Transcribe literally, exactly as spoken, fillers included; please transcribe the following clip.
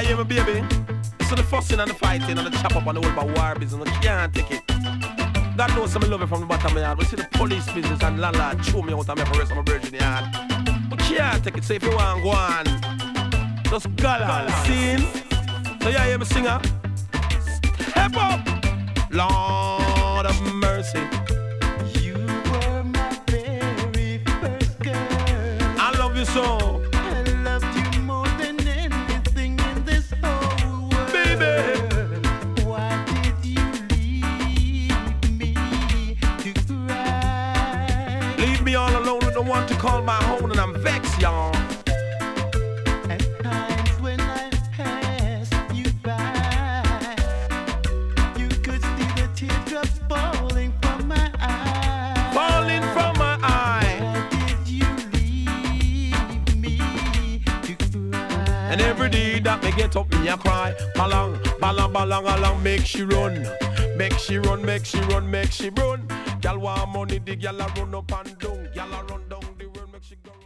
Yeah, yeah, my baby. So the fussing and the fighting and the chop up and the whole about war business, I can't take it. God knows some love it from the bottom of my heart. We see the police business and landlord chew me out and me for the rest of my virgin yard. I can't take it, so if you want, go on. Just gala, scene. So yeah, yeah, me singer. Step up, Lord of mercy. You were my very first girl. I love you so. I loved you more than anything in this whole world. Baby. Why did you leave me to cry? Leave me all alone with no one to call my own, and I'm vexed, y'all. At times when I passed you by, you could see the teardrops falling from my eye. Falling from my eye. Why did you leave me to cry? And every day that me get up, me a cry. Balang, balang, balang, along, make she run. Make she run, make she run, make she run. Y'all want money, the y'all a run up and down. Y'all a run down the road, make she go.